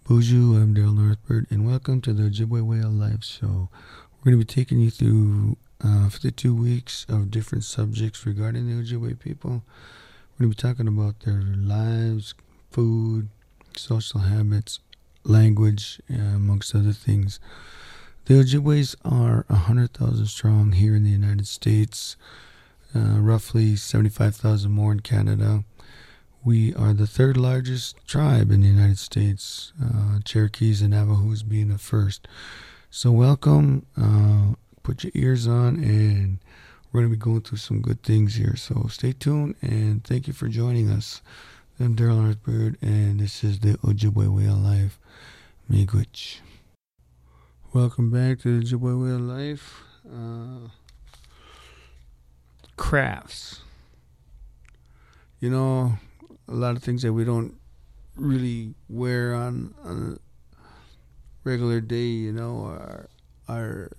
Bonjour, I'm Daryl Northbird, and welcome to the Ojibwe Way of Life show. We're going to be taking you through 52 weeks of different subjects regarding the Ojibwe people. We're going to be talking about their lives, food, social habits, language, amongst other things. The Ojibways are 100,000 strong here in the United States, roughly 75,000 more in Canada. We are the third largest tribe in the United States, Cherokees and Navajos being the first. So welcome, put your ears on, and we're going to be going through some good things here. So stay tuned, and thank you for joining us. I'm Daryl Northbird, and this is the Ojibwe Way of Life. Miigwech. Welcome back to the Ojibwe Way of Life. Crafts. You know, a lot of things that we don't really wear on a regular day, you know, our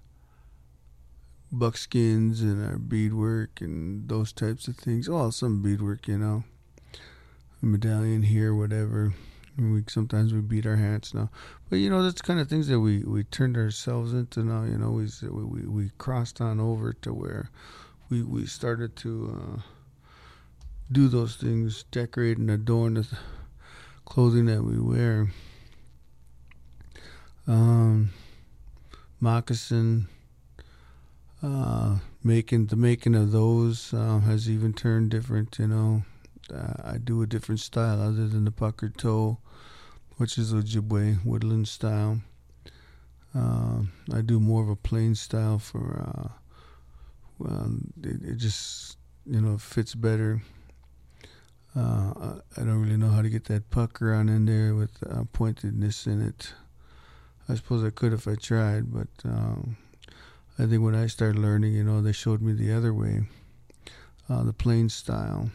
buckskins and our beadwork and those types of things. Oh, some beadwork, you know, a medallion here, whatever. Sometimes we beat our hats now, but you know, that's the kind of things that we turned ourselves into now. You know, we crossed on over to where we started to do those things, decorate and adorn the clothing that we wear. Moccasin, making of those has even turned different. You know, I do a different style other than the puckered toe, which is Ojibwe woodland style. I do more of a plain style for it just, you know, fits better. I don't really know how to get that pucker on in there with pointedness in it. I suppose I could if I tried, but I think when I started learning, you know, they showed me the other way, the plain style.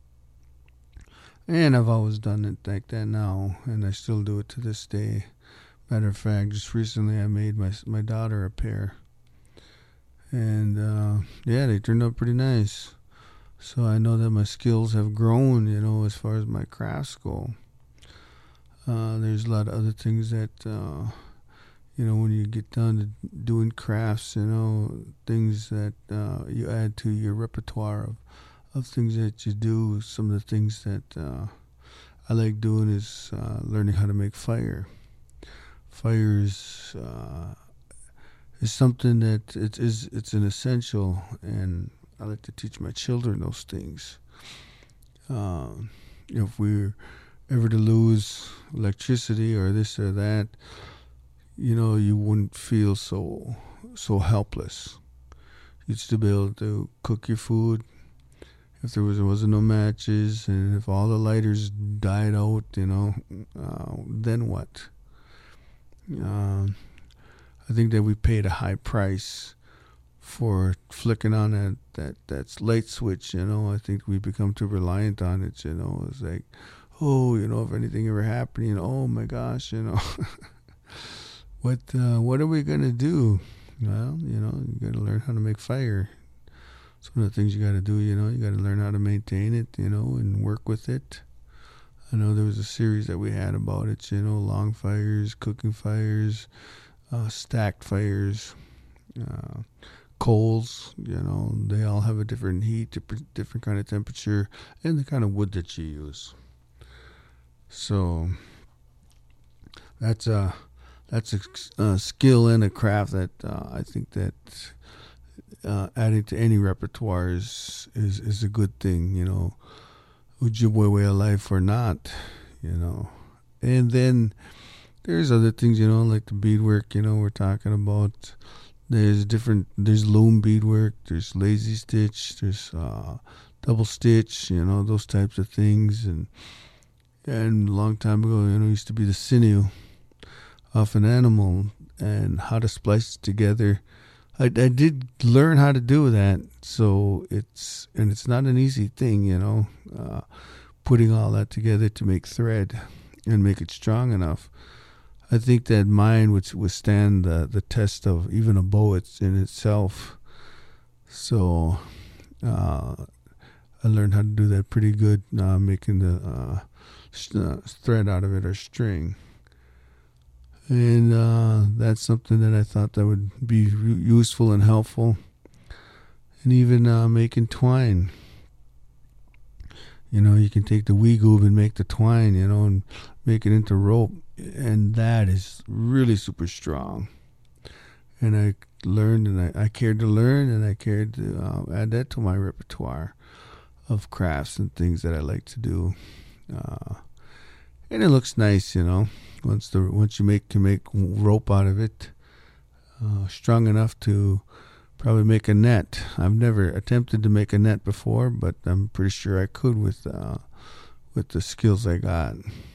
And I've always done it like that now, and I still do it to this day. Matter of fact, just recently I made my daughter a pair. And yeah, they turned out pretty nice. So I know that my skills have grown, you know, as far as my crafts go. There's a lot of other things that, you know, when you get done to doing crafts, you know, things that you add to your repertoire of things that you do. Some of the things that I like doing is learning how to make fire. Fire is something that it's an essential, and I like to teach my children those things. You know, if we're ever to lose electricity or this or that, you know, you wouldn't feel so helpless. You'd still be able to cook your food. If there wasn't no matches, and if all the lighters died out, you know, then what? I think that we paid a high price for flicking on that light switch, you know. I think we become too reliant on it, you know. It's like, oh, you know, if anything ever happened, you know, oh my gosh, you know, what are we gonna do? Well, you know, you gotta learn how to make fire. It's one of the things you gotta do, you know. You gotta learn how to maintain it, you know, and work with it. I know there was a series that we had about it, you know, long fires, cooking fires, stacked fires, coals, you know, they all have a different heat, different kind of temperature, and the kind of wood that you use. So that's a skill and a craft that I think that adding to any repertoire is a good thing, you know, Ojibwe way of life or not, you know. And then there's other things, you know, like the beadwork, you know, we're talking about. There's loom beadwork, there's lazy stitch, there's double stitch, you know, those types of things. And a long time ago, you know, used to be the sinew of an animal and how to splice it together. I did learn how to do that, so it's not an easy thing, you know, putting all that together to make thread and make it strong enough. I think that mine would withstand the test of even a bow in itself. So I learned how to do that pretty good, making the thread out of it or string. And that's something that I thought that would be useful and helpful. And even making twine. You can take the weegoob and make the twine, and make it into rope. And that is really super strong. And I learned, and I cared to learn, and I cared to add that to my repertoire of crafts and things that I like to do. And it looks nice, once you can make rope out of it, strong enough to probably make a net. I've never attempted to make a net before, but I'm pretty sure I could with the skills I got.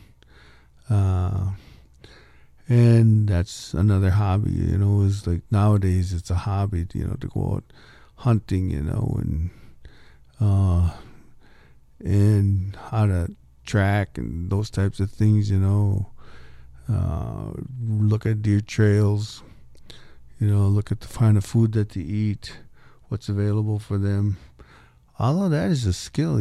And that's another hobby, is like nowadays it's a hobby, to go out hunting, and how to track and those types of things, look at deer trails, look at the kind of food that they eat, what's available for them. All of that is a skill,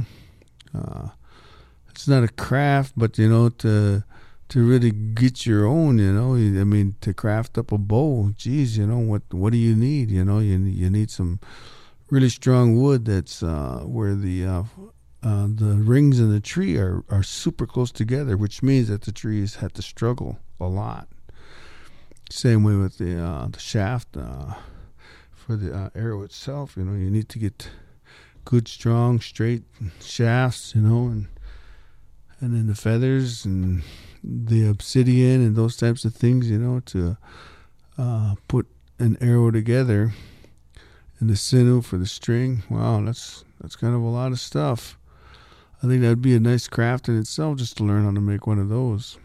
it's not a craft, but to really get your own, to craft up a bow, geez, what do you need? You need some really strong wood that's where the rings in the tree are super close together, which means that the trees had to struggle a lot. Same way with the shaft for the arrow itself. You need to get good, strong, straight shafts. And then the feathers and the obsidian and those types of things. To put an arrow together, and the sinew for the string. Wow, that's kind of a lot of stuff. I think that'd be a nice craft in itself, just to learn how to make one of those.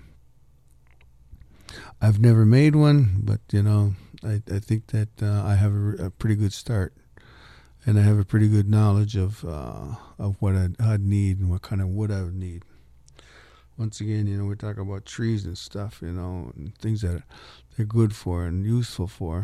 I've never made one, but I think that I have a pretty good start, and I have a pretty good knowledge of what I'd need and what kind of wood I would need. Once again, we're talking about trees and stuff, and things that they're good for and useful for.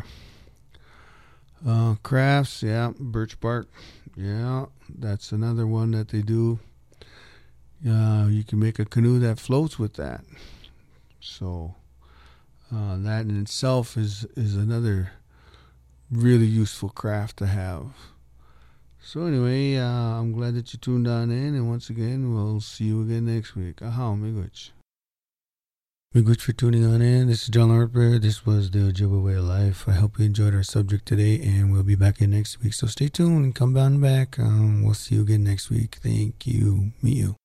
Crafts, yeah, birch bark, yeah, that's another one that they do. You can make a canoe that floats with that. So that in itself is another really useful craft to have. So anyway, I'm glad that you tuned on in, and once again, we'll see you again next week. Aha, miigwech. Miigwech for tuning on in. This is John Harper. This was the Ojibwe Way of Life. I hope you enjoyed our subject today, and we'll be back in next week. So stay tuned and come on back. We'll see you again next week. Thank you. Meet you.